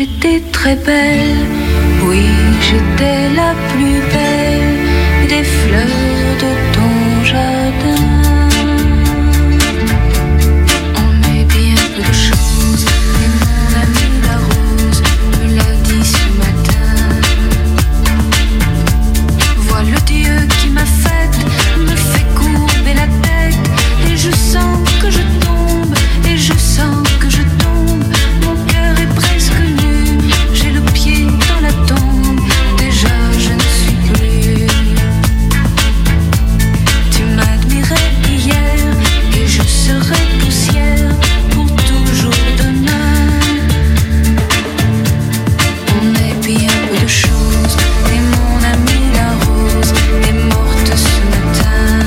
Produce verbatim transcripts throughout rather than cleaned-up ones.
j'étais très belle, oui, j'étais la plus belle des fleurs de ton jardin. On est bien peu de choses, et mon ami la rose me l'a dit ce matin. Vois le Dieu qui m'a faite, me fait courber la tête, et je sens que je tombe, et je sens que je tombe. Mon cœur est presque nu, j'ai le pied dans la tombe. Déjà je ne suis plus. Tu m'admirais hier, et je serai poussière pour toujours demain. On est bien peu de choses, et mon ami la rose est morte ce matin.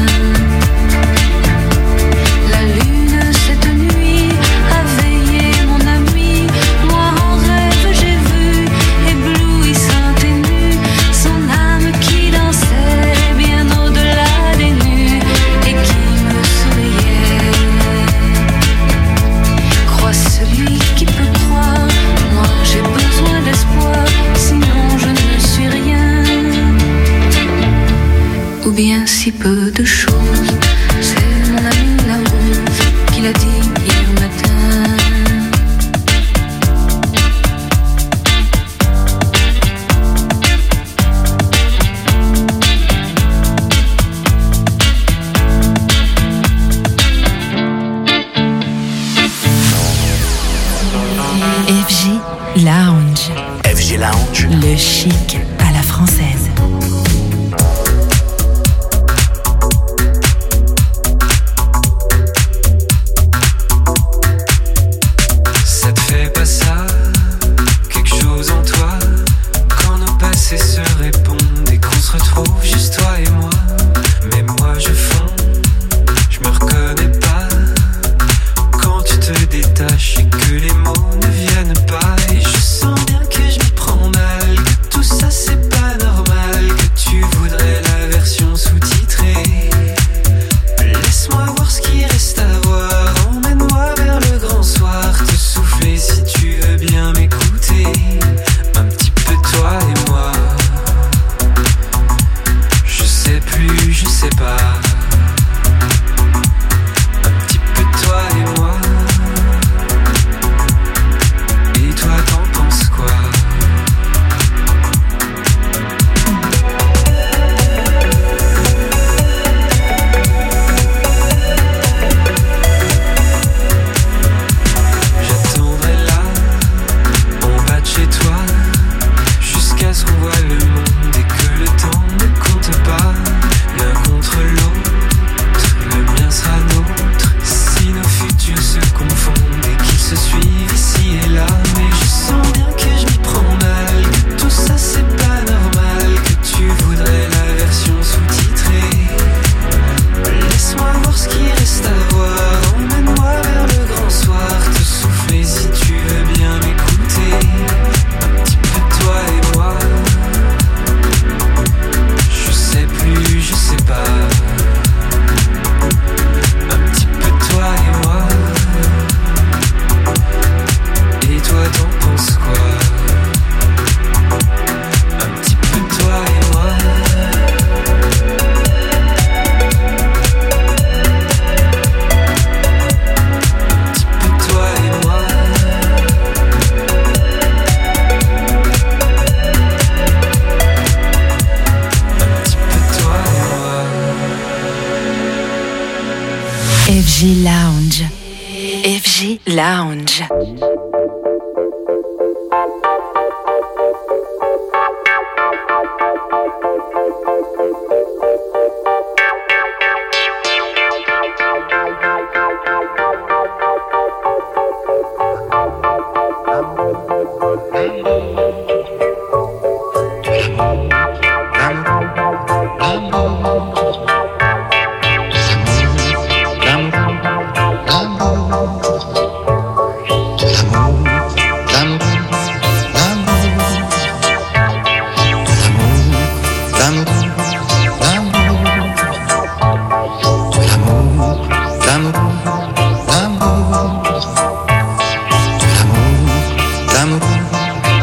La lune cette nuit a veillé mon ami. Moi en rêve j'ai vu, éblouissante et nue, son âme qui dansait bien au-delà des nues et qui me souriait. Crois celui qui peut croire, moi j'ai besoin d'espoir, sinon je ne suis rien. Ou bien si peu de choses, c'est mon ami la rose qui l'a dit hier matin. F J Lounge, F J Lounge, le chic à la française. Ça te fait pas ça, quelque chose en toi, quand nos passés se répondent et qu'on se retrouve juste toi et moi. Mais moi je fonds, je me reconnais pas quand tu te détaches et que les mots ne viennent pas. Et je sens bien que je m'y prends mal, que tout ça c'est pas normal, que tu voudrais la version sous-titrée. Laisse-moi voir ce qui reste à voir, emmène-moi vers le grand soir, te souffler si tu veux bien m'écouter, un petit peu toi et moi. Je sais plus, je sais pas, un petit peu toi et moi. Et toi t'en penses quoi? J'attendrai là, en bas de chez toi, jusqu'à ce qu'on voit le monde et que le temps ne compte pas. L'un contre l'autre, le mien sera nôtre, si nos futurs se confondent et qu'ils se suivent ici et là. Mais je sens bien que je m'y prends mal, que tout ça c'est pas normal, que tu voudrais la version sous-titrée. Laisse-moi voir ce qui reste à voir, emmène-moi vers le grand soir, te souffler si tu veux bien m'écouter, un petit peu toi et moi. Je sais plus, je sais pas, un petit peu toi et moi. Et toi t'en penses quoi? Un petit peu toi et moi. Un petit peu toi et moi. Un petit peu toi et moi. F J Lounge, F J Lounge. L'amour, l'amour,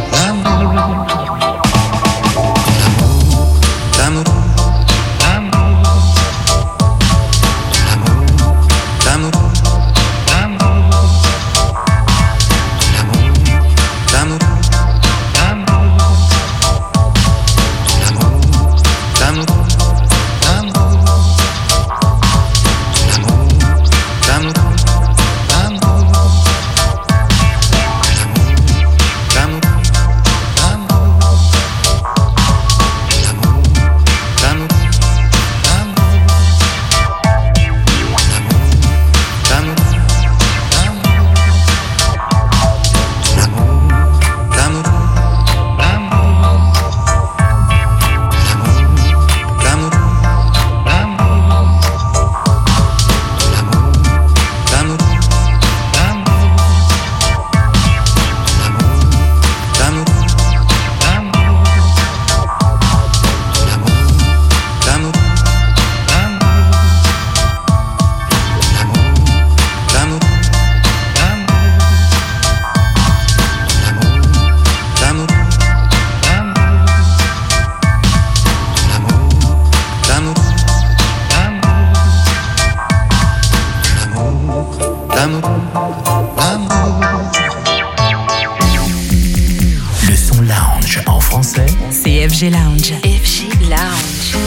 son lounge en français, c'est F G Lounge. F G Lounge.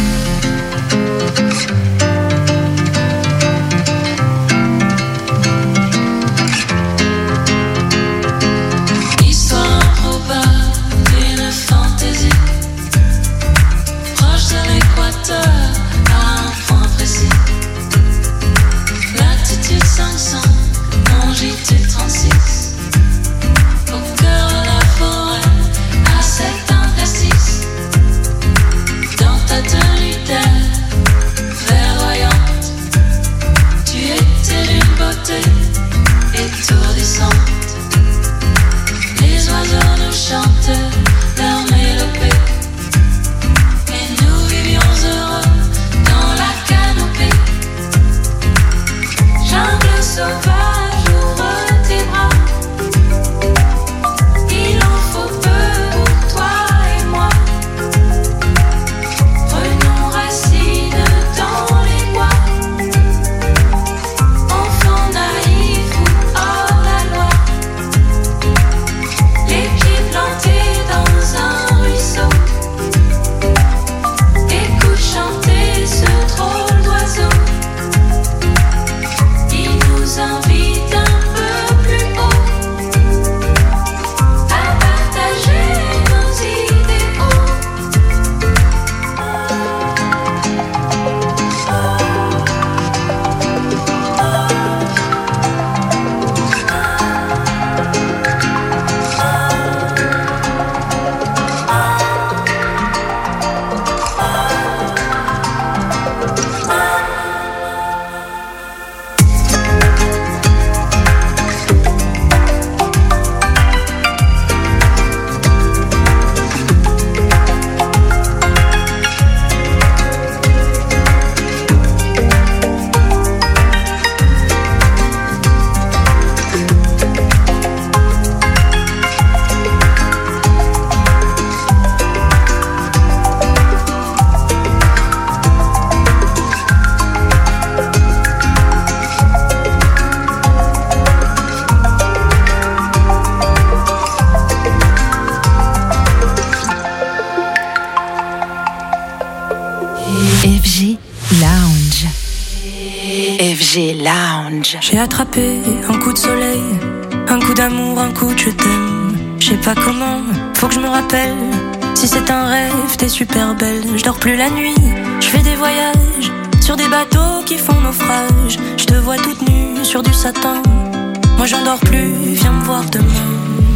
J'ai attrapé un coup de soleil, un coup d'amour, un coup de je t'aime. Je sais pas comment, faut que je me rappelle. Si c'est un rêve, t'es super belle. Je dors plus la nuit, je fais des voyages sur des bateaux qui font naufrage. Je te vois toute nue sur du satin. Moi j'en dors plus, viens me voir demain.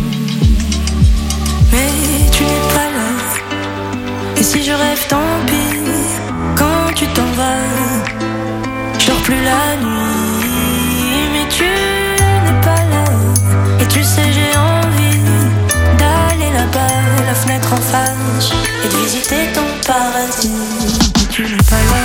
Mais tu n'es pas là. Et si je rêve, tant pis. Quand tu t'en vas, je dors plus la nuit. Tu n'es pas là. Et tu sais j'ai envie d'aller là-bas, la fenêtre en face, et de visiter ton paradis. Mais tu n'es pas là.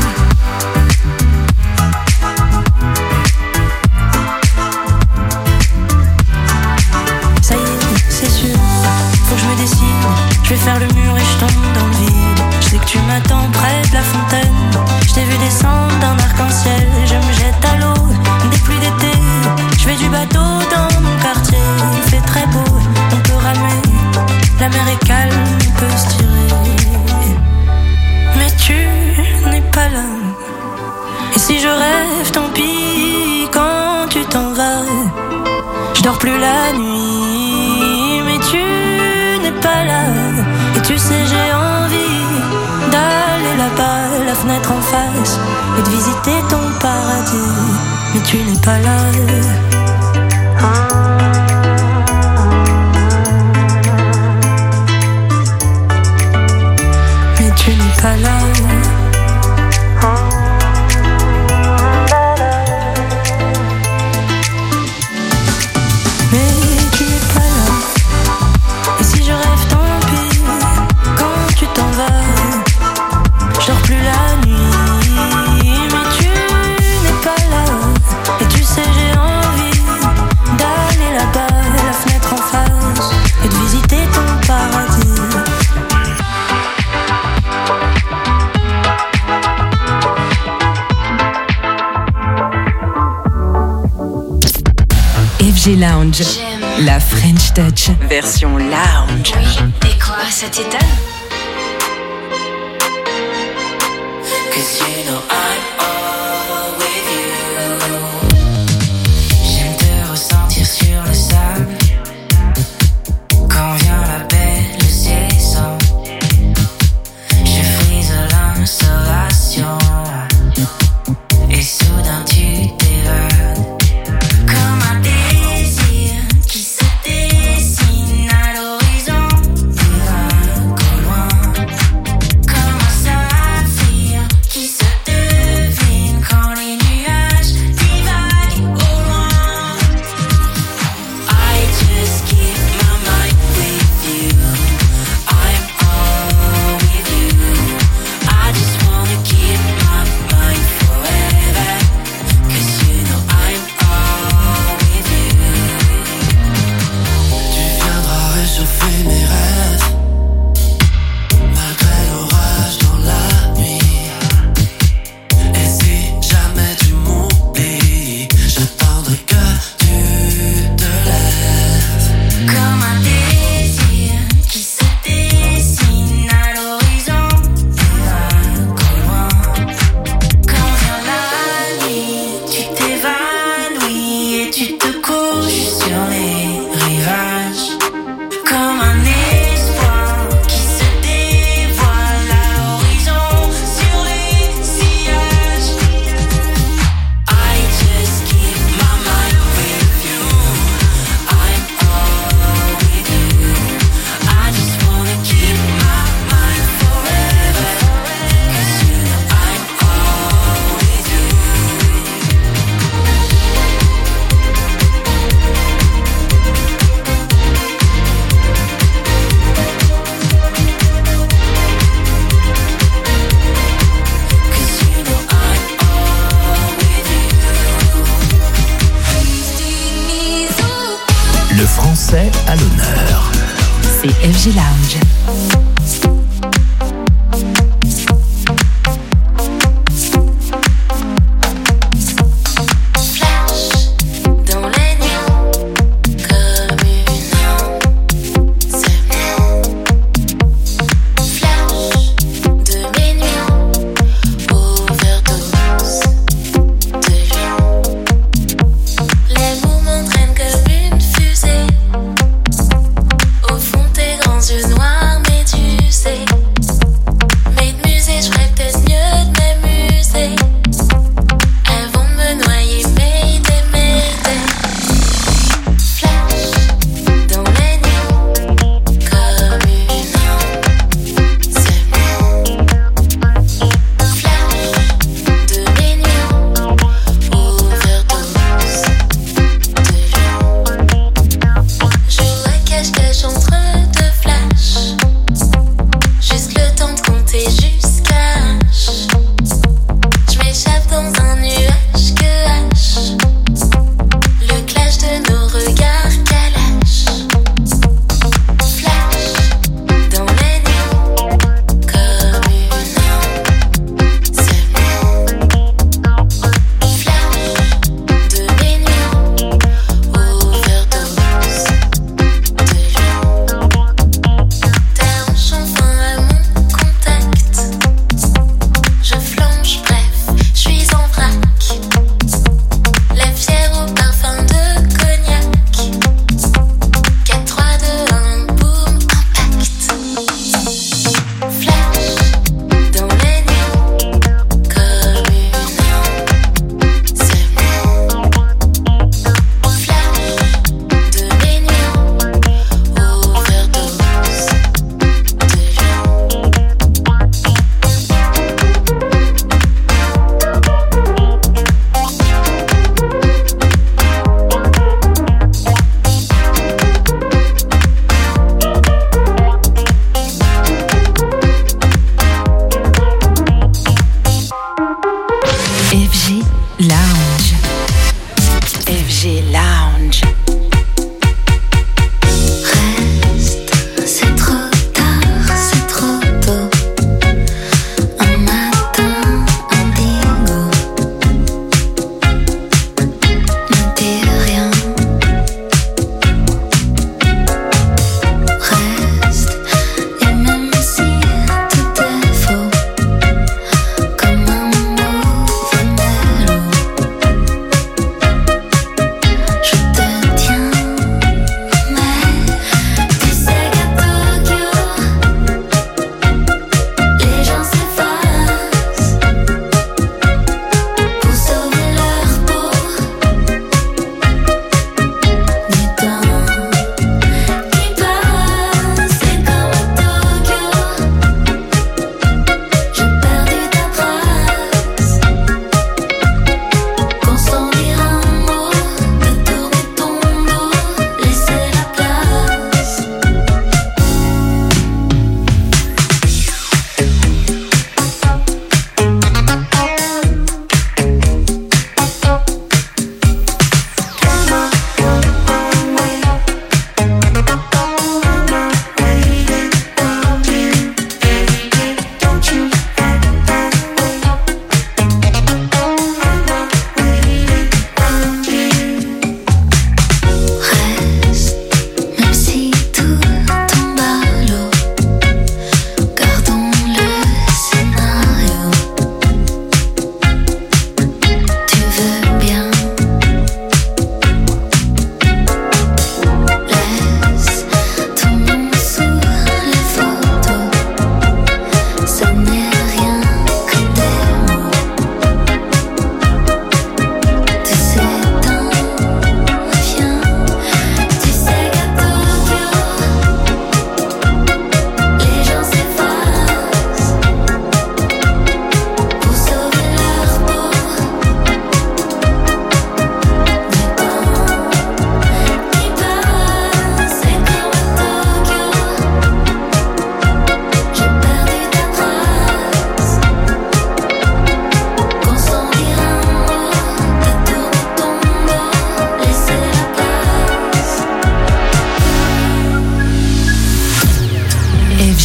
Ça y est, c'est sûr, faut que je me décide. Je vais faire le mur et je tombe dans le vide. Je sais que tu m'attends près de la fontaine. Je t'ai vu descendre d'un arc-en-ciel. Je me jette à l'eau des pluies d'été. Je fais du bateau dans mon quartier. Il fait très beau, on peut ramer. La mer est calme, on peut se tirer. Mais tu n'es pas là. Et si je rêve, tant pis. Quand tu t'en vas, je dors plus la nuit. Mais tu n'es pas là. Et tu sais j'ai envie d'aller là-bas, la fenêtre en face, et de visiter ton paradis. Mais tu n'es pas là. Mais tu n'es pas là. F G Lounge, La French Touch, version lounge. Oui, et quoi, ça t'étonne? Cause you know I'm all with you. J'aime te ressentir sur le sable. Quand vient la belle saison, je frise l'insolation. Et soudain tu t'évades. Comme un désir qui se dessine à l'horizon. Plus vague au loin. Comme un saphir qui se devine quand les nuages divaguent au loin. I just keep my mind with you. I'm all with you. I just wanna keep my mind forever. Cause you know I'm all with you. Tu viendras réchauffer mes rêves. Malgré l'orage dans la nuit. Et si jamais tu m'oublies, j'attendrai que tu te lèves. Comme un désir qui se dessine à l'horizon. Plus vague au loin. Quand vient la nuit, tu t'évanouis et tu te couches sur les rivages. Comme un espoir qui se dévoile à l'horizon sur les sillages. I just keep my mind with you. I'm all with you. I just wanna keep my mind forever. Cause you know I'm all with you. Cause you know I'm all with you. Le français à l'honneur. C'est F G Lounge. Flash dans les nuits comme une âme semaine. Flash de mes nuits, overdose de vie. Les mots m'entraînent comme une fusée. Au fond tes grands yeux noirs.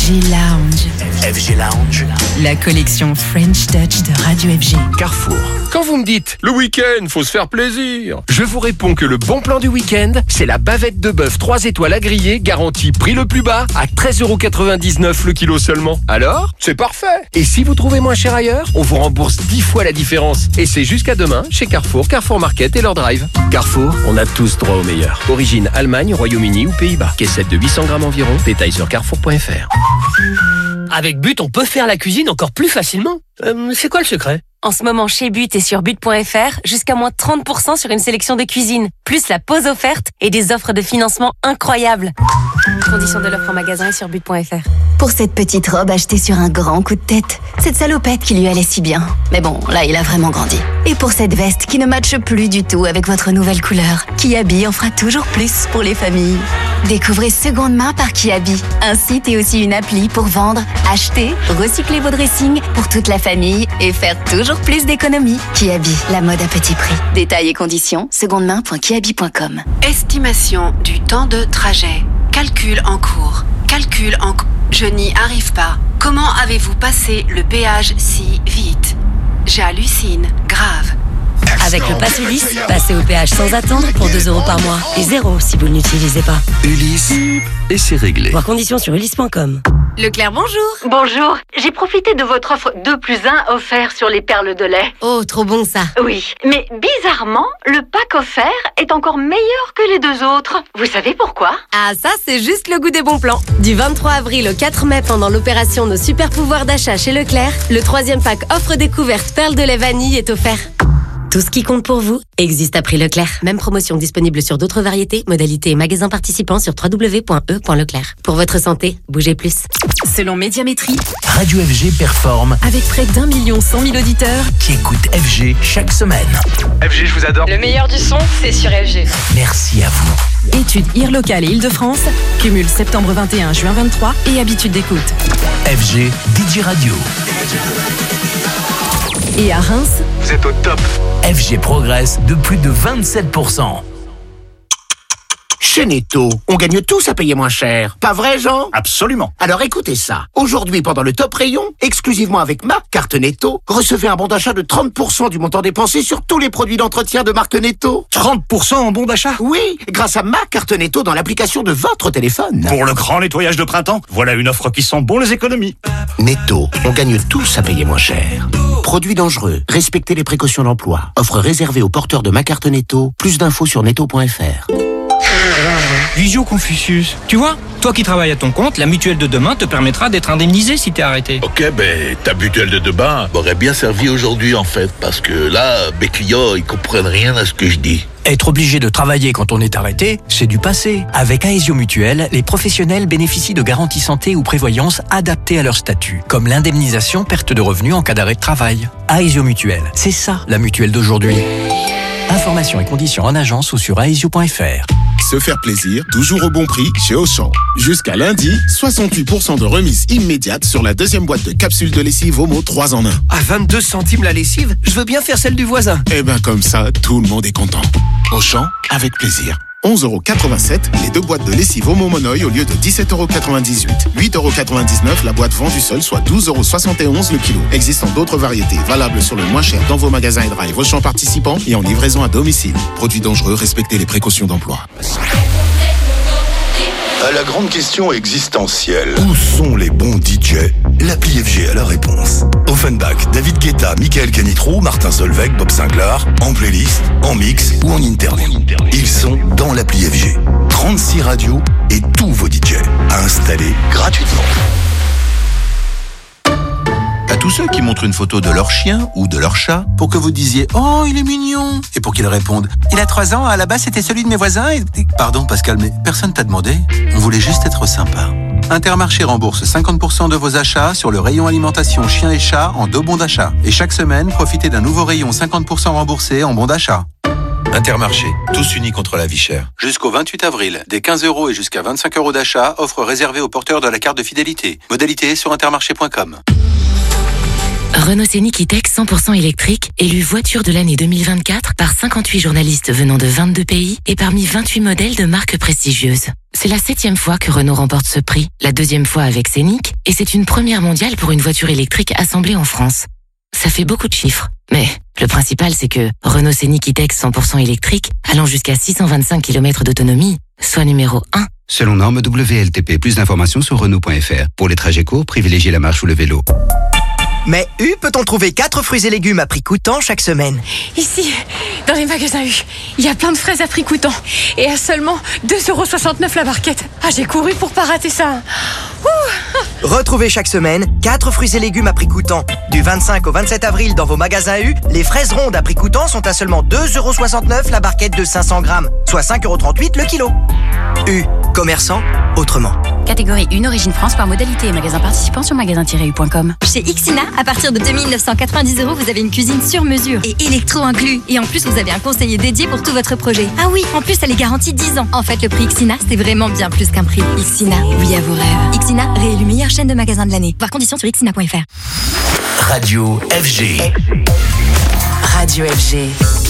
F G Lounge. F G Lounge. La collection French Touch de Radio F G. Carrefour. Quand vous me dites, le week-end, faut se faire plaisir, je vous réponds que le bon plan du week-end, c'est la bavette de bœuf trois étoiles à griller, garantie prix le plus bas, à treize euros quatre-vingt-dix-neuf le kilo seulement. Alors, c'est parfait. Et si vous trouvez moins cher ailleurs, on vous rembourse dix fois la différence. Et c'est jusqu'à demain, chez Carrefour, Carrefour Market et leur drive. Carrefour, on a tous droit au meilleur. Origine Allemagne, Royaume-Uni ou Pays-Bas. Caissette de huit cents grammes environ. Détails sur carrefour point f r. Avec But, on peut faire la cuisine encore plus facilement. Euh, c'est quoi le secret ? En ce moment, chez But et sur but point f r, jusqu'à moins trente pour cent sur une sélection de cuisine, plus la pause offerte et des offres de financement incroyables. Conditions de l'offre en magasin et sur but point f r. Pour cette petite robe achetée sur un grand coup de tête, cette salopette qui lui allait si bien. Mais bon, là, il a vraiment grandi. Et pour cette veste qui ne matche plus du tout avec votre nouvelle couleur, Kiabi en fera toujours plus pour les familles. Découvrez Seconde Main par Kiabi, un site et aussi une appli pour vendre, acheter, recycler vos dressings pour toute la famille et faire toujours plus d'économies. Kiabi, la mode à petit prix. Détails et conditions, secondemain point kiabi point com. Estimation du temps de trajet. Calcul en cours. Calcul en cours. Je n'y arrive pas. Comment avez-vous passé le péage si vite ? J'hallucine. Grave. Avec le Pass Ulysse, passez au péage sans attendre pour deux euros par mois. Et zéro si vous ne l'utilisez pas. Ulysse, et c'est réglé. Voir conditions sur ulysse point com. Leclerc, bonjour. Bonjour, j'ai profité de votre offre deux plus un offert sur les perles de lait. Oh, trop bon ça. Oui, mais bizarrement, le pack offert est encore meilleur que les deux autres. Vous savez pourquoi ? Ah, ça, c'est juste le goût des bons plans. Du vingt-trois avril au quatre mai, pendant l'opération Nos super pouvoirs d'achat chez Leclerc, le troisième pack offre découverte perles de lait vanille est offert. Tout ce qui compte pour vous existe à prix Leclerc. Même promotion disponible sur d'autres variétés, modalités et magasins participants sur w w w point e point leclerc. Pour votre santé, bougez plus. Selon Médiamétrie, Radio F G performe avec près d'un million cent mille auditeurs qui écoutent F G chaque semaine. F G, je vous adore. Le meilleur du son, c'est sur F G. Merci à vous. Études I R locale et Île-de-France, cumul septembre vingt et un, juin vingt-trois et habitude d'écoute. F G, D J Radio. Et à Reims, vous êtes au top. F G progresse de plus de vingt-sept pour cent. Chez Netto, on gagne tous à payer moins cher. Pas vrai, Jean ? Absolument. Alors écoutez ça. Aujourd'hui, pendant le top rayon, exclusivement avec ma carte Netto, recevez un bon d'achat de trente pour cent du montant dépensé sur tous les produits d'entretien de marque Netto. trente pour cent en bon d'achat ? Oui, grâce à ma carte Netto dans l'application de votre téléphone. Pour le grand nettoyage de printemps, voilà une offre qui sent bon les économies. Netto, on gagne tous à payer moins cher. Produits dangereux, respectez les précautions d'emploi. Offre réservée aux porteurs de ma carte Netto. Plus d'infos sur netto point f r. Visio Confucius. Tu vois, toi qui travailles à ton compte, la mutuelle de demain te permettra d'être indemnisé si t'es arrêté. Ok, ben ta mutuelle de demain m'aurait bien servi aujourd'hui en fait, parce que là, mes clients, ils comprennent rien à ce que je dis. Être obligé de travailler quand on est arrêté, c'est du passé. Avec Aesio Mutuelle, les professionnels bénéficient de garanties santé ou prévoyance adaptées à leur statut, comme l'indemnisation perte de revenus en cas d'arrêt de travail. Aesio Mutuelle, c'est ça la mutuelle d'aujourd'hui. Informations et conditions en agence ou sur aesio point f r. Se faire plaisir, toujours au bon prix chez Auchan. Jusqu'à lundi, soixante-huit pour cent de remise immédiate sur la deuxième boîte de capsules de lessive Omo trois en un. À vingt-deux centimes la lessive, je veux bien faire celle du voisin. Eh ben comme ça, tout le monde est content. Auchan, avec plaisir. onze euros quatre-vingt-sept, les deux boîtes de lessive Omo Monoï au lieu de dix-sept euros quatre-vingt-dix-huit. huit euros quatre-vingt-dix-neuf la boîte vendue seule, soit douze euros soixante et onze le kilo. Existant d'autres variétés, valables sur le moins cher dans vos magasins et drive Auchan participants et en livraison à domicile. Produits dangereux, respectez les précautions d'emploi. À la grande question existentielle. Où sont les bons D J ? L'appli F G a la réponse. Offenbach, David Guetta, Michael Canitrot, Martin Solveig, Bob Sinclair, en playlist, en mix ou en interview. Ils sont dans l'appli F G. trente-six radios et tous vos D J à installer gratuitement. À tous ceux qui montrent une photo de leur chien ou de leur chat pour que vous disiez « Oh, il est mignon !» et pour qu'ils répondent « Il a trois ans, à la base c'était celui de mes voisins et... » Pardon Pascal, mais personne t'a demandé. On voulait juste être sympa. Intermarché rembourse cinquante pour cent de vos achats sur le rayon alimentation chien et chat en deux bons d'achat. Et chaque semaine, profitez d'un nouveau rayon cinquante pour cent remboursé en bons d'achat. Intermarché, tous unis contre la vie chère. Jusqu'au vingt-huit avril, des quinze euros et jusqu'à vingt-cinq euros d'achat, offre réservée aux porteurs de la carte de fidélité. Modalité sur intermarché point com. Renault Scénic E-Tech cent pour cent électrique, élu voiture de l'année deux mille vingt-quatre par cinquante-huit journalistes venant de vingt-deux pays et parmi vingt-huit modèles de marques prestigieuses. C'est la septième fois que Renault remporte ce prix, la deuxième fois avec Scénic, et c'est une première mondiale pour une voiture électrique assemblée en France. Ça fait beaucoup de chiffres, mais le principal c'est que Renault Scénic E-Tech cent pour cent électrique, allant jusqu'à six cent vingt-cinq kilomètres d'autonomie, soit numéro un. Selon norme W L T P, plus d'informations sur Renault point F R. Pour les trajets courts, privilégiez la marche ou le vélo. Mais U peut-on trouver quatre fruits et légumes à prix coûtant chaque semaine? Ici, dans les magasins U, il y a plein de fraises à prix coûtant. Et à seulement deux euros soixante-neuf la barquette. Ah, j'ai couru pour pas rater ça. Ouh. Retrouvez chaque semaine quatre fruits et légumes à prix coûtant. Du vingt-cinq au vingt-sept avril dans vos magasins U, les fraises rondes à prix coûtant sont à seulement deux euros soixante-neuf la barquette de cinq cents grammes, soit cinq euros trente-huit le kilo. U, commerçant autrement. Catégorie un, origine France par modalité et magasin participant sur magasin tiret u point com. Chez Ixina, à partir de deux mille neuf cent quatre-vingt-dix euros, vous avez une cuisine sur mesure et électro inclus. Et en plus, vous avez un conseiller dédié pour tout votre projet. Ah oui, en plus, elle est garantie dix ans. En fait, le prix Ixina, c'est vraiment bien plus qu'un prix. Ixina, oui à vos rêves. Ixina, réélu meilleure chaîne de magasins de l'année. Voir conditions sur ixina point f r. Radio F G. Radio F G.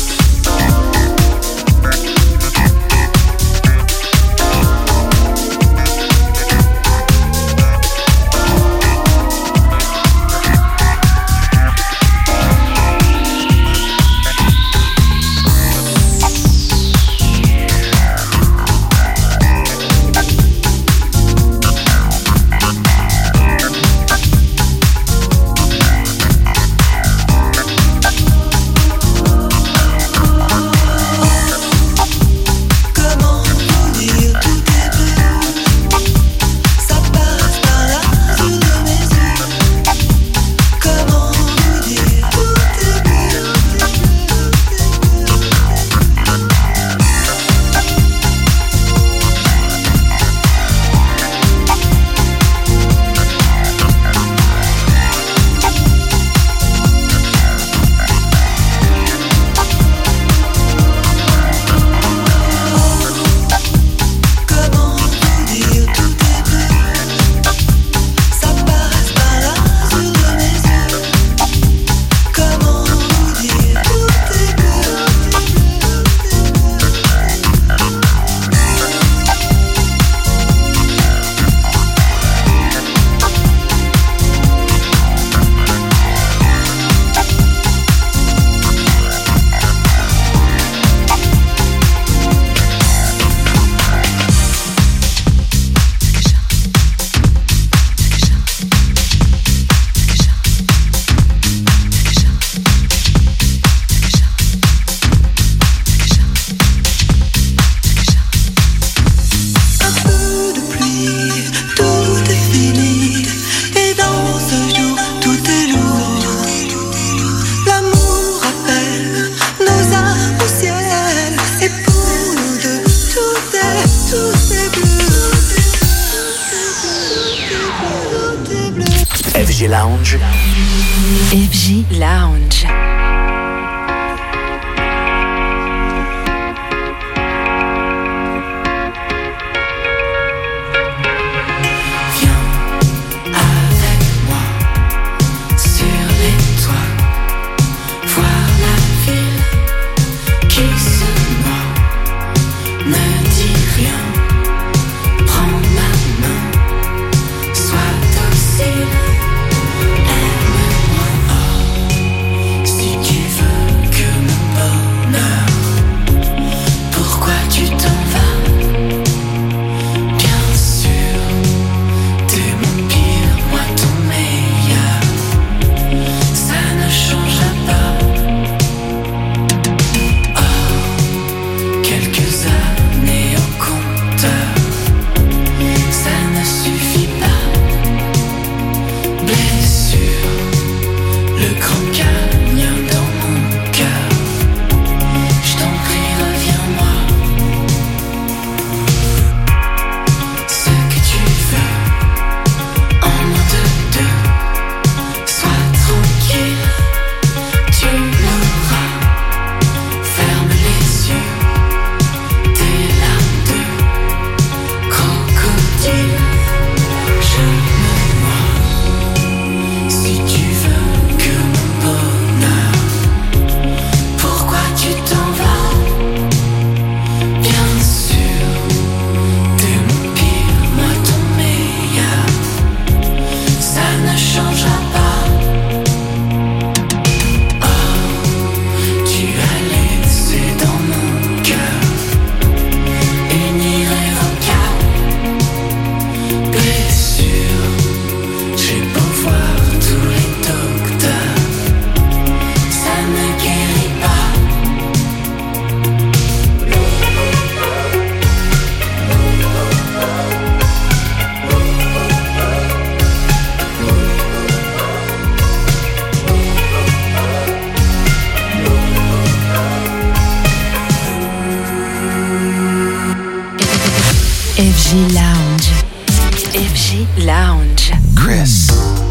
F G Lounge. F G Lounge. Si Lounge. Chris.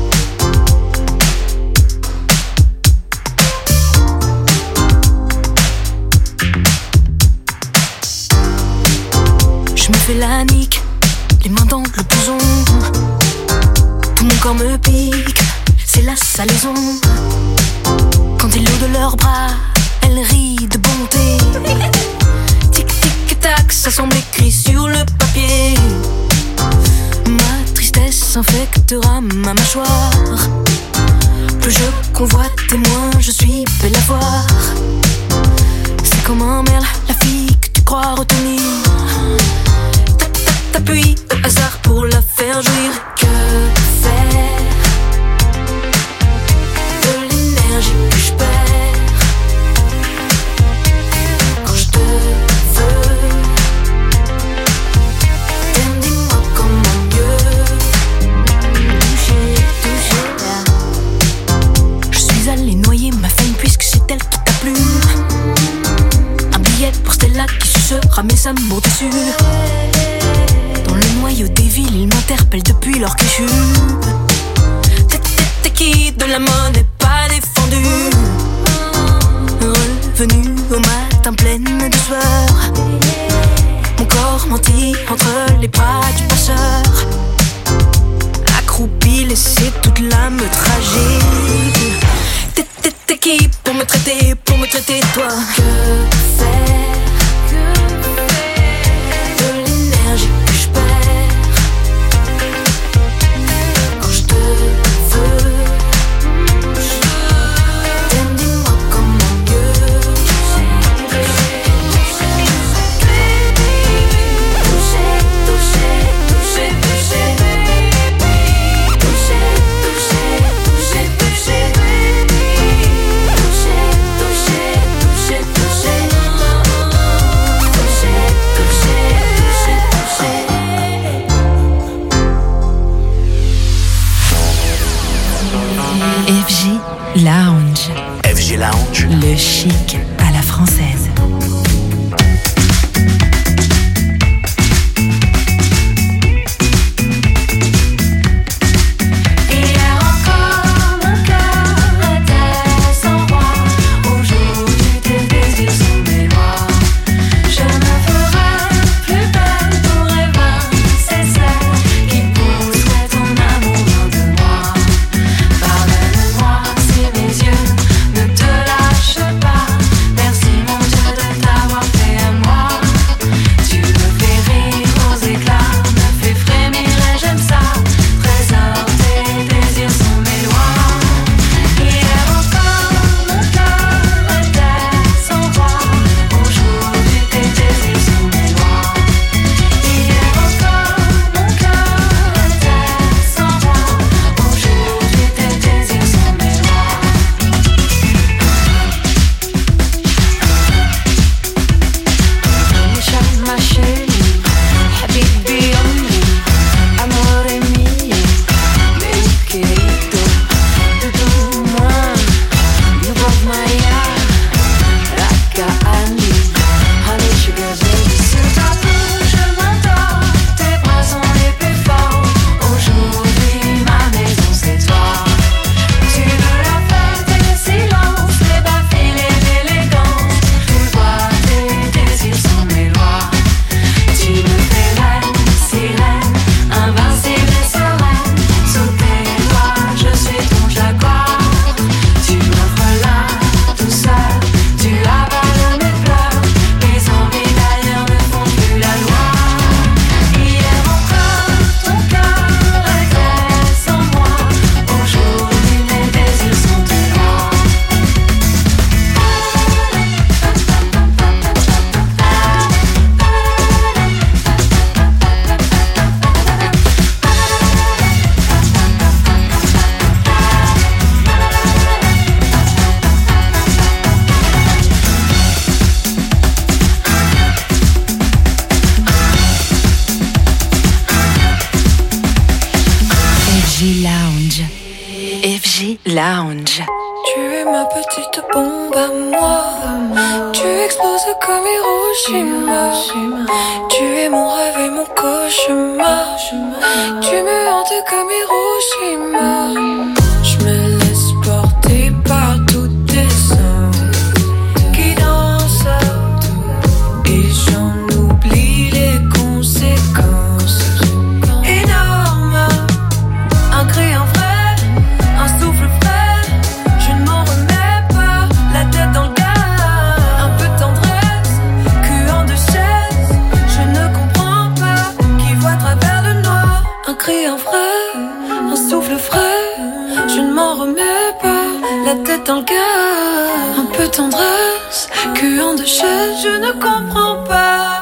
Je me fais la nique, les mains dans le blouson. Tout mon corps me pique, c'est la salaison. Quand ils l'eau de leurs bras, elle rit de bonté. Tic tic tac, ça semble écrit sur le papier. Ma tristesse infectera ma mâchoire. Plus je convoite et moins je suis belle à voir. C'est comme un merle, la fille que tu crois retenir. T'appuies au hasard pour la faire jouir. Que faire de l'énergie que je perds quand je te veux? T'aimes, dis-moi comment mieux toucher, toucher. Je suis allée noyer ma femme puisque c'est elle qui t'a plu. Un billet pour Stella qui sucera mes amours déçus. Le noyau des villes, ils m'interpellent depuis leur que je suis. T'es qui de la monnaie pas défendue. Revenu au matin pleine de sueur. Mon corps menti entre les bras du passeur. Accroupi, laissé toute l'âme tragique. T'es qui pour me traiter, pour me traiter toi? Que faire de l'énergie que je perds quand je te veux? T'aimes, dis-moi comment mieux toucher, toucher, toucher, toucher, toucher, toucher, toucher, toucher, toucher, toucher, toucher, toucher, toucher. F J Lounge. F J Lounge. Le chic à la française. Lounge. Tu es es ma petite bombe à moi. Tu exploses comme Hiroshima. Tu es mon rêve et mon cauchemar. Tu me hantes comme Hiroshima. Je me laisse porter par toutes tes sons qui dansent et j'en oublie les conséquences. Énorme, un cri en vrai, un souffle frais. Je ne m'en remets pas, la tête dans le gaz. Un peu de tendresse, cul en deux chaises. Je ne comprends pas qui voit à travers le noir. Un cri en vrai, un souffle frais. Je ne m'en remets pas, la tête dans le gaz. Un peu de tendresse, cul en deux chaises. Je ne comprends pas.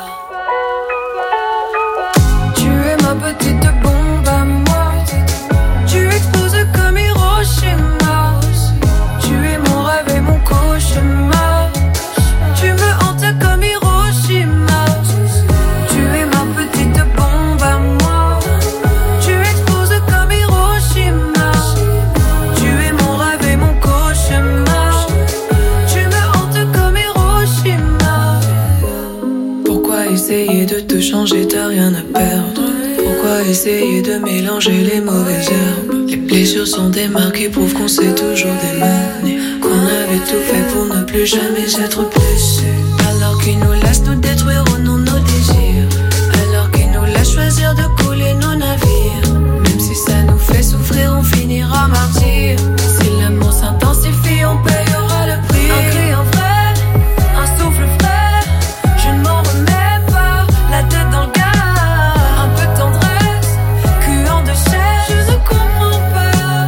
Tu es ma petite bombe à moi. Tu exploses comme Hiroshima. Tu es mon rêve et mon cauchemar. Tu me hantes comme Hiroshima. Tu es ma petite bombe à moi. Tu exploses comme Hiroshima. Tu es mon rêve et mon cauchemar. Tu me hantes comme Hiroshima. Pourquoi essayer de te changer, t'as rien à perdre. Pourquoi essayer de mélanger les mauvaises herbes? Les blessures sont des marques qui prouvent qu'on s'est toujours démené, qu'on avait tout fait pour ne plus jamais être blessé. Alors qu'ils nous laissent nous détruire au nom de nos désirs. Alors qu'ils nous laissent choisir de couler nos navires. Même si ça nous fait souffrir, on finira martyr. Si l'amour s'intensifie, on payera le prix. Un cri en vrai, un souffle frais. Je ne m'en remets pas, la tête dans le gaz. Un peu de tendresse, cul en deux chaises. Je ne comprends pas.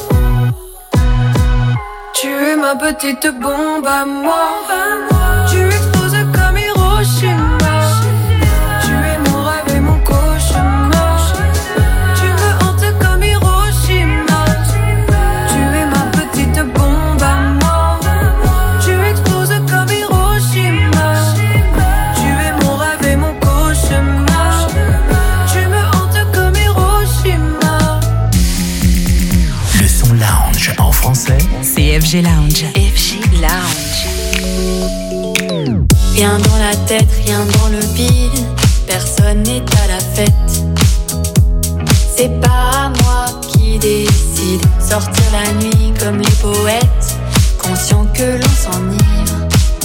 Tu es ma petite bombe à moi. Tu exploses comme Hiroshima. Tu es mon rêve et mon cauchemar. Tu me hantes comme Hiroshima. Tu es ma petite bombe à moi. Tu exploses comme Hiroshima. Tu es mon rêve et mon cauchemar. Tu me hantes comme Hiroshima. Le son lounge en français, c'est F G Lounge. F G Lounge. Rien dans la tête, rien dans le bide. Personne n'est à la fête. C'est pas moi qui décide. Sortir la nuit comme les poètes, conscient que l'on s'enivre.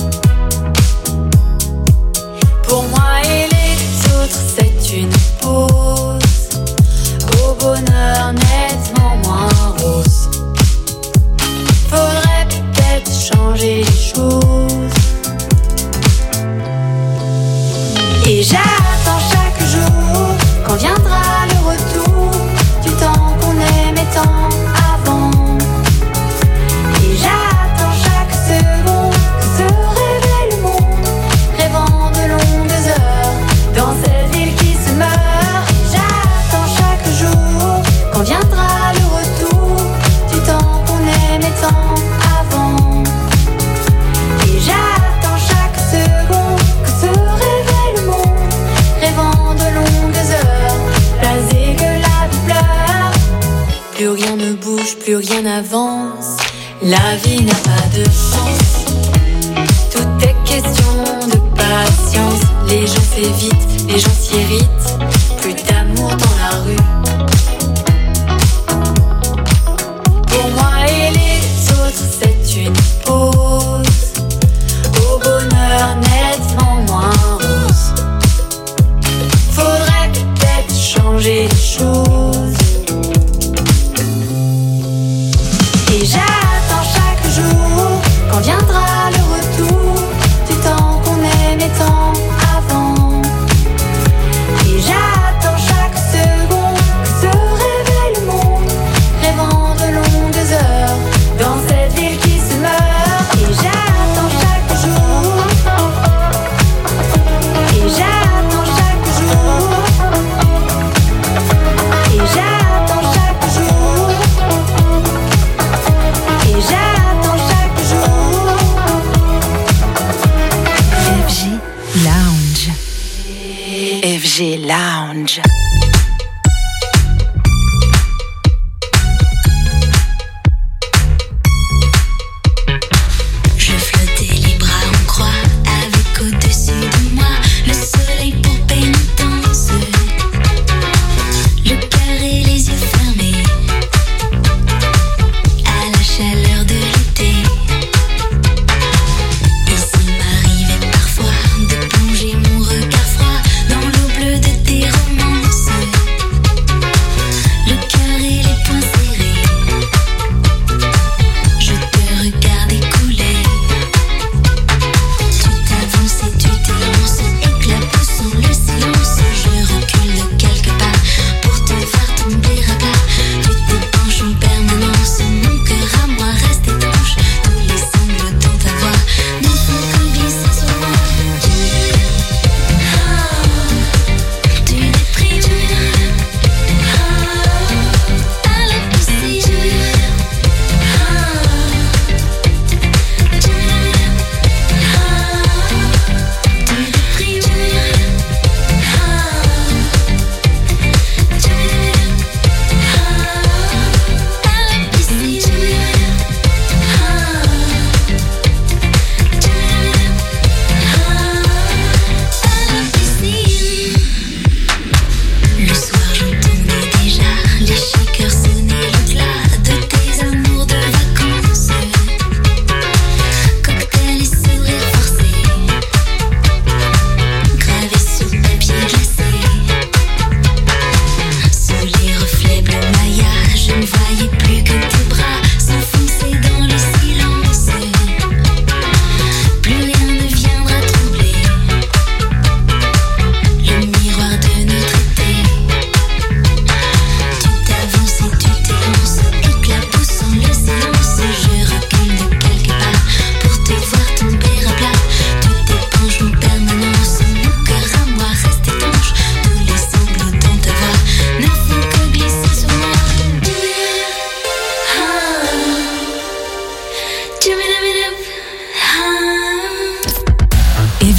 Pour moi et les autres, c'est une pause au bonheur nettement moins rose. Faudrait peut-être changer les choses. Et j'attends chaque jour quand viendra le retour du temps qu'on aimait tant avant. Et j'attends chaque seconde que se réveille le monde, rêvant de longues heures dans cette ville qui se meurt. Et j'attends chaque jour quand viendra le retour du temps qu'on aimait tant avant. Et j'attends chaque seconde que se réveille le monde, rêvant de longues heures, blasé que la vie pleure. Plus rien ne bouge, plus rien n'avance. La vie n'a pas de chance. Tout est question de patience. Les gens s'évitent, les gens s'irritent. Plus d'amour dans la rue. Pour moi et les autres, c'est une pause au bonheur nettement moins rose. Faudrait peut-être changer les choses. Et j'attends chaque jour quand viendra le retour du temps qu'on aimait tant avant. Et j'attends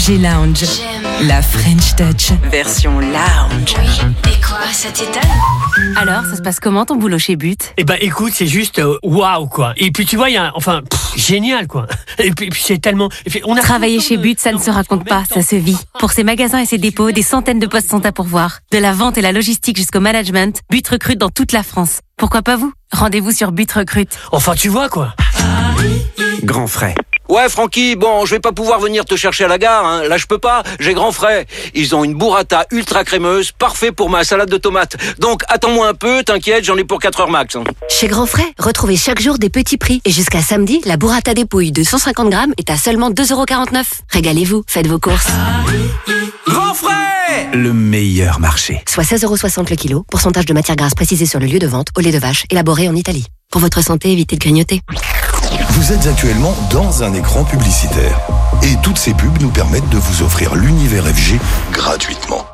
F G Lounge. La French Touch, version lounge. Oui, et quoi, ça t'étonne? Alors, ça se passe comment ton boulot chez But? Eh ben écoute, c'est juste euh, waouh quoi. Et puis tu vois, il y a enfin pff, génial quoi. Et puis, et puis c'est tellement et puis, on a Travailler chez But, ça ne se raconte pas, ça se vit. Pour ses magasins et ses dépôts, des centaines de postes sont à pourvoir. De la vente et la logistique jusqu'au management, But recrute dans toute la France. Pourquoi pas vous? Rendez-vous sur But Recrute. Enfin, tu vois quoi. Grand frais. Ouais, Francky, bon, je vais pas pouvoir venir te chercher à la gare, hein. Là, je peux pas, j'ai grand frais. Ils ont une burrata ultra crémeuse, parfait pour ma salade de tomates. Donc, attends-moi un peu, t'inquiète, j'en ai pour quatre heures max. Hein. Chez Grand Frais, retrouvez chaque jour des petits prix. Et jusqu'à samedi, la burrata des pouilles de cent cinquante grammes est à seulement deux euros quarante-neuf. Régalez-vous, faites vos courses. Grand frais! Le meilleur marché. Soit seize euros soixante le kilo, pourcentage de matière grasse précisé sur le lieu de vente, au lait de vache, élaboré en Italie. Pour votre santé, évitez de grignoter. Vous êtes actuellement dans un écran publicitaire. Et toutes ces pubs nous permettent de vous offrir l'univers F G gratuitement.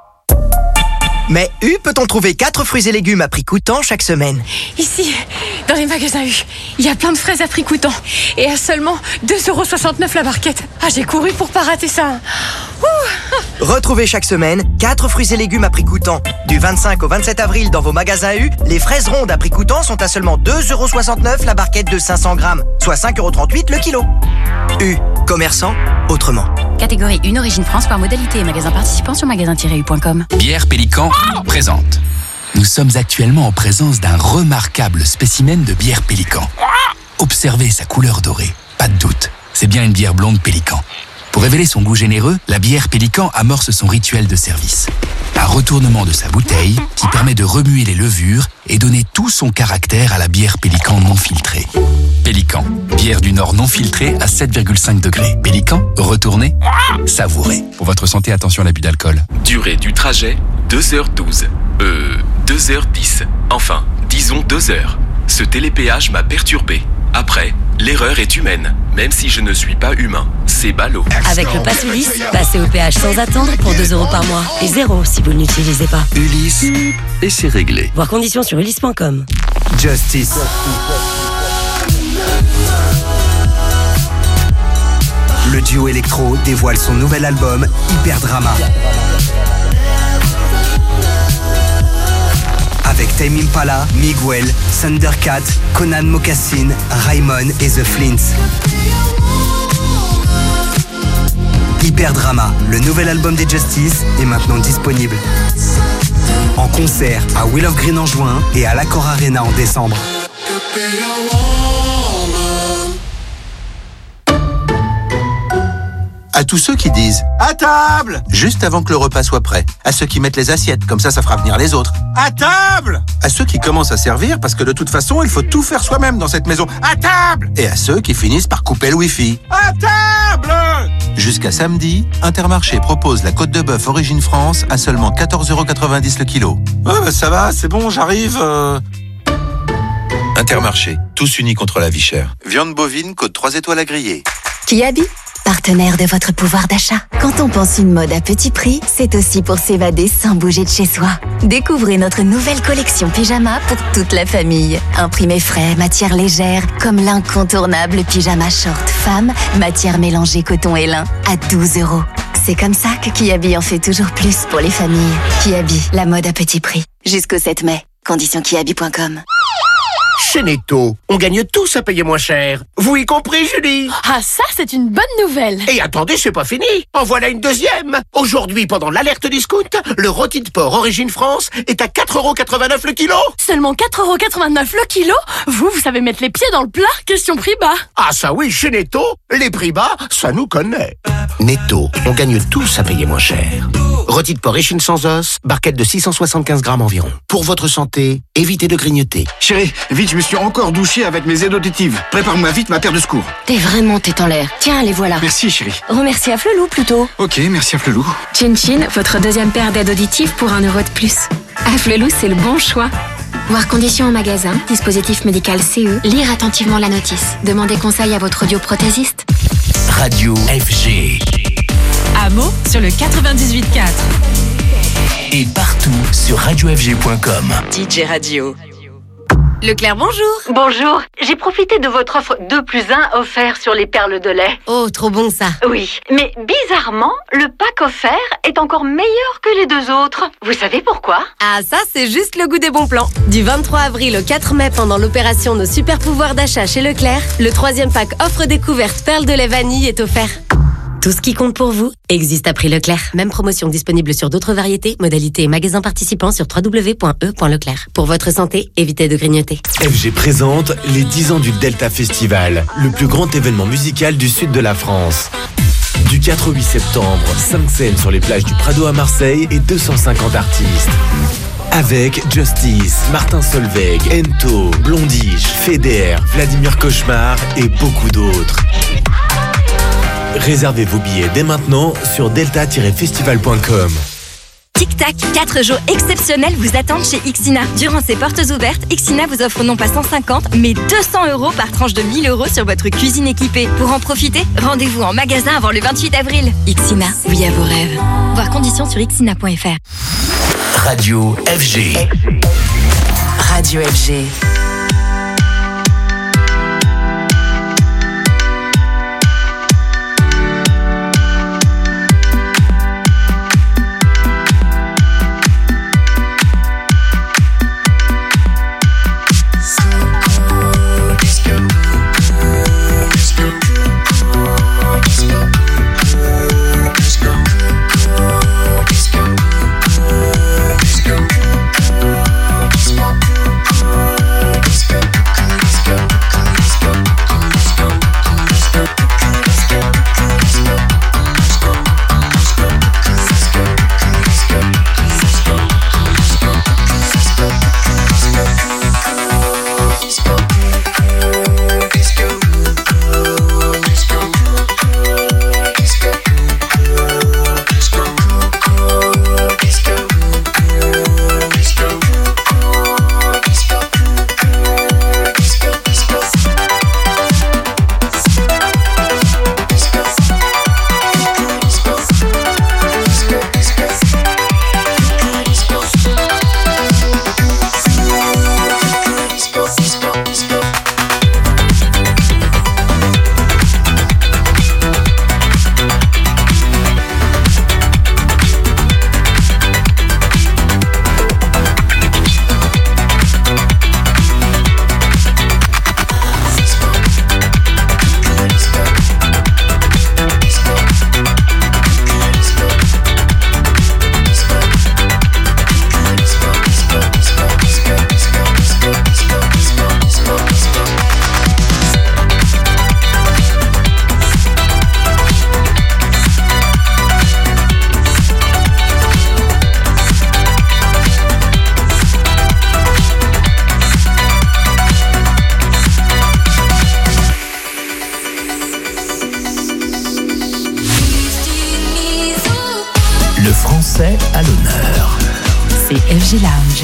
Mais U peut-on trouver quatre fruits et légumes à prix coûtant chaque semaine? Ici, dans les magasins U, il y a plein de fraises à prix coûtant. Et à seulement deux euros soixante-neuf la barquette. Ah, j'ai couru pour pas rater ça. Ouh. Retrouvez chaque semaine quatre fruits et légumes à prix coûtant. Du vingt-cinq au vingt-sept avril dans vos magasins U, les fraises rondes à prix coûtant sont à seulement deux euros soixante-neuf la barquette de cinq cents grammes, soit cinq euros trente-huit le kilo. U, commerçant autrement. Catégorie un, Origine France par modalité. Magasin participant sur magasin tiret u point com. Bière Pélican présente. Nous sommes actuellement en présence d'un remarquable spécimen de bière Pélican. Observez sa couleur dorée. Pas de doute, c'est bien une bière blonde Pélican. Pour révéler son goût généreux, la bière Pélican amorce son rituel de service. Un retournement de sa bouteille qui permet de remuer les levures et donner tout son caractère à la bière Pélican non filtrée. Pélican, bière du Nord non filtrée à sept virgule cinq degrés. Pélican, retournez, savourez. Pour votre santé, attention à l'abus d'alcool. Durée du trajet, deux heures douze. Euh, deux heures dix. Enfin, disons deux heures. Ce télépéage m'a perturbé. Après, l'erreur est humaine, même si je ne suis pas humain. C'est ballot. Avec le Pass Ulysse, passez au péage sans attendre pour deux euros par mois. Et zéro si vous ne l'utilisez pas. Ulysse, et c'est réglé. Voir conditions sur ulysse point com. Justice. Le duo électro dévoile son nouvel album Hyper Drama. Avec Tame Impala, Miguel, Thundercat, Conan Mocassin, Raymond et The Flints. Hyper Drama, le nouvel album des Justice, est maintenant disponible. En concert à Wheel of Green en juin et à l'Accor Arena en décembre. À tous ceux qui disent « À table !» juste avant que le repas soit prêt. À ceux qui mettent les assiettes, comme ça, ça fera venir les autres. « À table !» À ceux qui commencent à servir, parce que de toute façon, il faut tout faire soi-même dans cette maison. « À table !» Et à ceux qui finissent par couper le wifi. « À table !» Jusqu'à samedi, Intermarché propose la côte de bœuf Origine France à seulement quatorze euros quatre-vingt-dix le kilo. Oh, bah ça va, c'est bon, j'arrive. Euh... Intermarché, tous unis contre la vie chère. Viande bovine, côte trois étoiles à griller. Kiabi, partenaire de votre pouvoir d'achat. Quand on pense une mode à petit prix, c'est aussi pour s'évader sans bouger de chez soi. Découvrez notre nouvelle collection pyjama pour toute la famille. Imprimé frais, matière légère, comme l'incontournable pyjama short femme, matière mélangée coton et lin, à douze euros. C'est comme ça que Kiabi en fait toujours plus pour les familles. Kiabi, la mode à petit prix. Jusqu'au sept mai. Conditions kiabi point com. Chez Netto, on gagne tous à payer moins cher. Vous y compris, Julie? Ah, ça, c'est une bonne nouvelle. Et attendez, c'est pas fini. En voilà une deuxième. Aujourd'hui, pendant l'alerte discount, le rôti de porc Origine France est à quatre euros quatre-vingt-neuf le kilo. Seulement quatre euros quatre-vingt-neuf le kilo? Vous, vous savez mettre les pieds dans le plat? Question prix bas. Ah ça oui, chez Netto, les prix bas, ça nous connaît. Netto, on gagne tous à payer moins cher. Rôti de porc échine sans os, barquette de six cent soixante-quinze grammes environ. Pour votre santé, évitez de grignoter. Chérie, vite, je me suis encore douché avec mes aides auditives. Prépare-moi vite ma paire de secours. T'es vraiment tête en l'air. Tiens, les voilà. Merci, chérie. Remercie à Flelou plutôt. Ok, merci à Flelou. Chin Chin, votre deuxième paire d'aides auditives pour un euro de plus. À Flelou, c'est le bon choix. Voir conditions en magasin, dispositif médical C E, lire attentivement la notice. Demandez conseil à votre audioprothésiste. Radio F G. À Meaux, sur le quatre-vingt-dix-huit quatre. Et partout sur radio f g point com. D J Radio. Leclerc, bonjour. Bonjour. J'ai profité de votre offre deux plus un offert sur les perles de lait. Oh, trop bon ça. Oui, mais bizarrement, le pack offert est encore meilleur que les deux autres. Vous savez pourquoi? Ah, ça, c'est juste le goût des bons plans. Du vingt-trois avril au quatre mai, pendant l'opération Nos super pouvoirs d'achat chez Leclerc, le troisième pack offre découverte perles de lait vanille est offert. Tout ce qui compte pour vous existe à prix Leclerc. Même promotion disponible sur d'autres variétés, modalités et magasins participants sur w w w point e point leclerc. Pour votre santé, évitez de grignoter. F G présente les dix ans du Delta Festival, le plus grand événement musical du sud de la France. Du quatre au huit septembre, cinq scènes sur les plages du Prado à Marseille et deux cent cinquante artistes. Avec Justice, Martin Solveig, Ento, Blondige, Feder, Vladimir Cauchemar et beaucoup d'autres. Réservez vos billets dès maintenant sur delta tiret festival point com. Tic Tac, quatre jours exceptionnels vous attendent chez Ixina. Durant ces portes ouvertes, Ixina vous offre non pas cent cinquante, mais deux cents euros par tranche de mille euros sur votre cuisine équipée. Pour en profiter, rendez-vous en magasin avant le vingt-huit avril. Ixina, oui à vos rêves. Voir conditions sur ixina point f r. Radio F G. Radio F G. À l'honneur. C'est F G Lounge.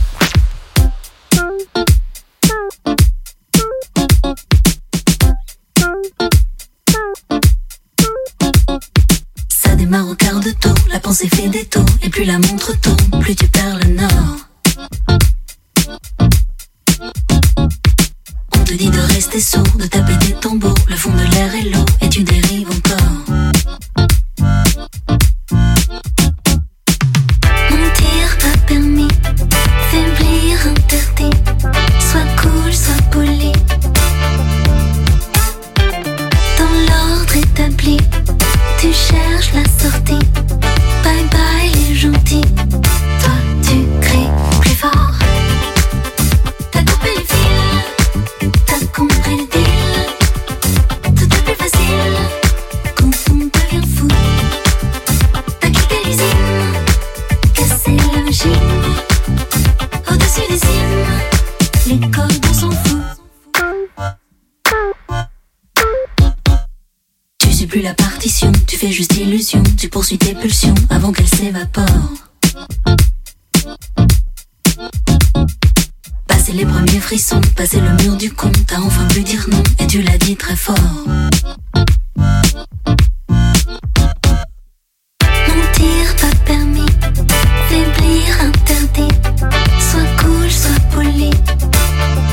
Ça démarre au quart de tour, la pensée fait des tours, et plus la montre tourne, plus tu perds le nord. On te dit de rester sourd, de taper des tambours, le fond de l'air est lourd, et tu dérives encore. Mentir pas permis, faiblir interdit, sois cool, sois poli. Dans l'ordre établi, tu cherches la sortie. Bye bye les gentils, toi tu cries plus fort. T'as coupé les fils, t'as compris le deal. Tout est plus facile quand on devient fou. T'as quitté l'usine, cassé la machine. Au-dessus des cimes, les codes on s'en fout. Tu suis plus la partition, tu fais juste illusion. Tu poursuis tes pulsions avant qu'elles s'évaporent. Passer les premiers frissons, passer le mur du con, t'as enfin pu dire non et tu l'as dit très fort. Mentir pas permis, faiblir interdit, sois cool, sois poli.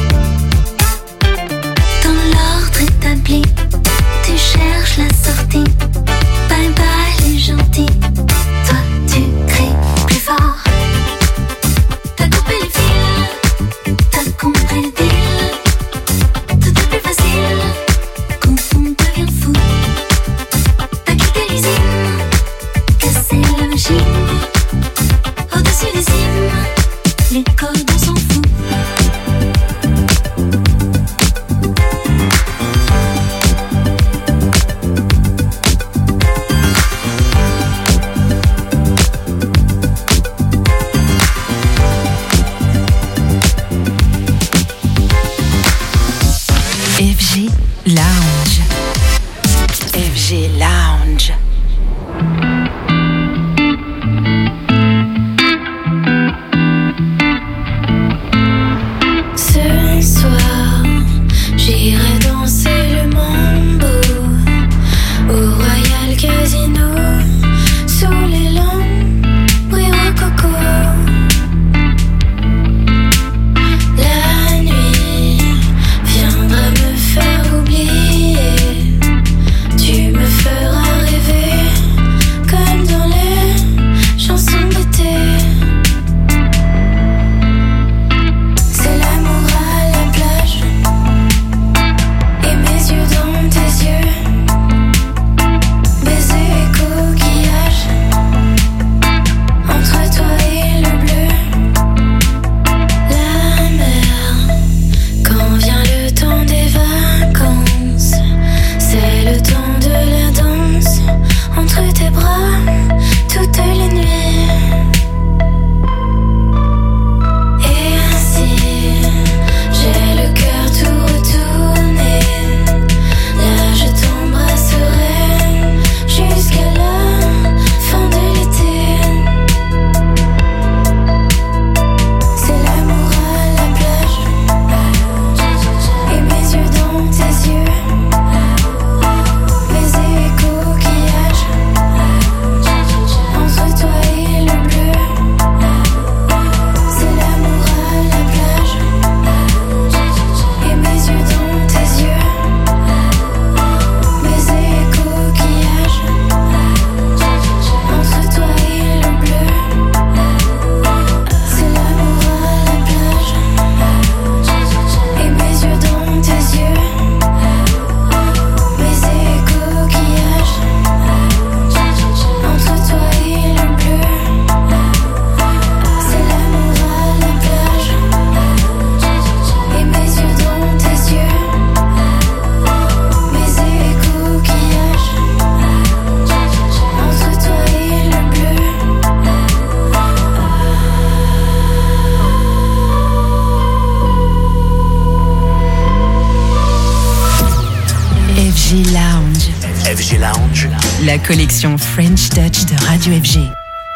la collection French Touch de Radio F G.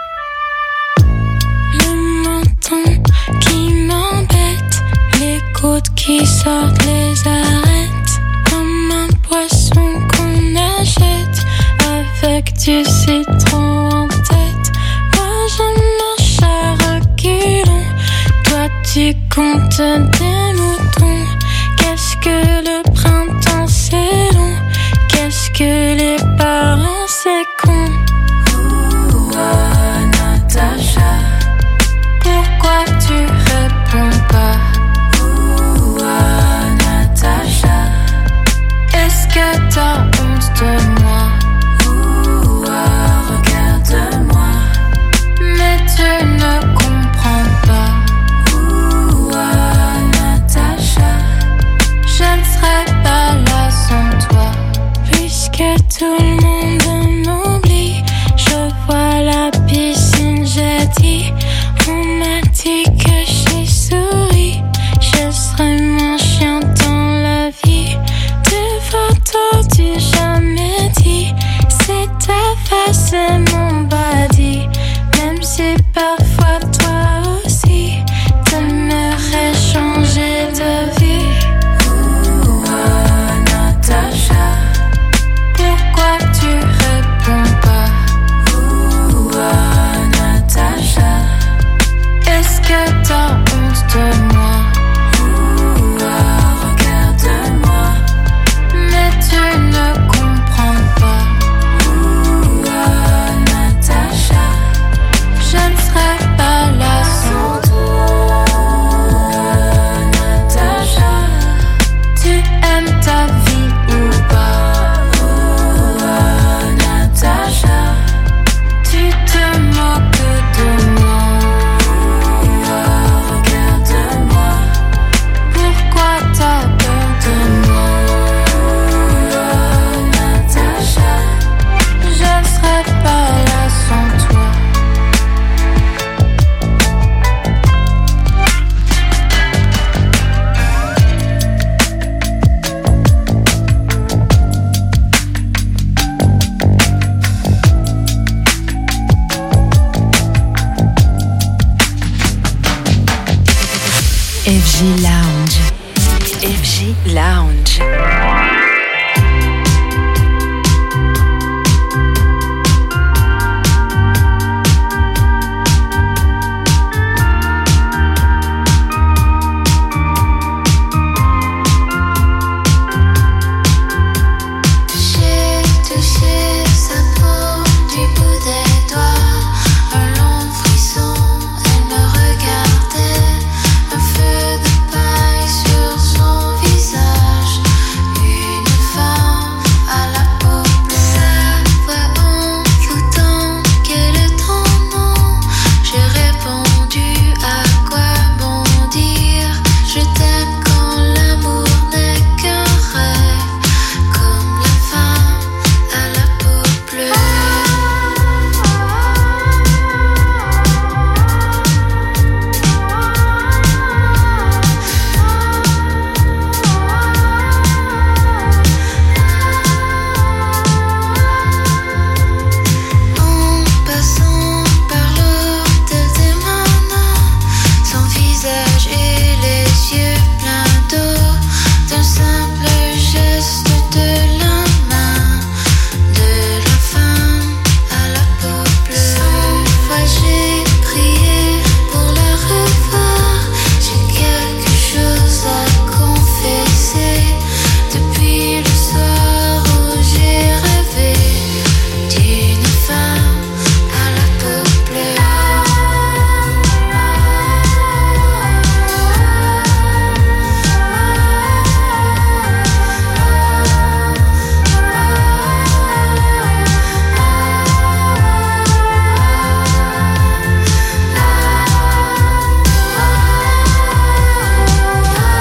Le menton qui m'embête, les côtes qui sortent, les arêtes, comme un poisson qu'on achète avec du citron en tête. Moi je marche à reculons, toi tu comptes des moutons. Qu'est-ce que le printemps c'est long, qu'est-ce que les parents c'est con. Ouh, ah, Natacha, pourquoi tu réponds pas? Ouh, ah, Natacha, est-ce que t'as honte de moi? Ouh, ah, regarde-moi, mais tu ne comprends pas. Ouh, ah, Natacha, je ne serai pas là sans toi. Puisque tout le monde m'oublie, je vois la piscine, j'ai dit. On m'a dit que j'ai souri, je serai moins chiant dans la vie. Des photos du jamais dit, c'est ta face et mon body. Même si parfois toi aussi t'aimerais changer de vie. Ouh, ah, Natacha, pourquoi tu réponds pas? Ouh, ah, Natacha, est-ce que t'as honte de moi? Ouh, ah, regarde-moi, mais tu ne comprends pas. Ouh, ah, Natacha, je ne serai pas là sans toi. Ah, Natacha, tu aimes ta vie ou pas? Ouh, ah, Natacha, tu te moques de moi. Ouh, ah, regarde-moi, pourquoi t'as peur de moi? Ouh, ah, Natacha, je ne serai pas là sans toi. F G Lounge. F G Lounge.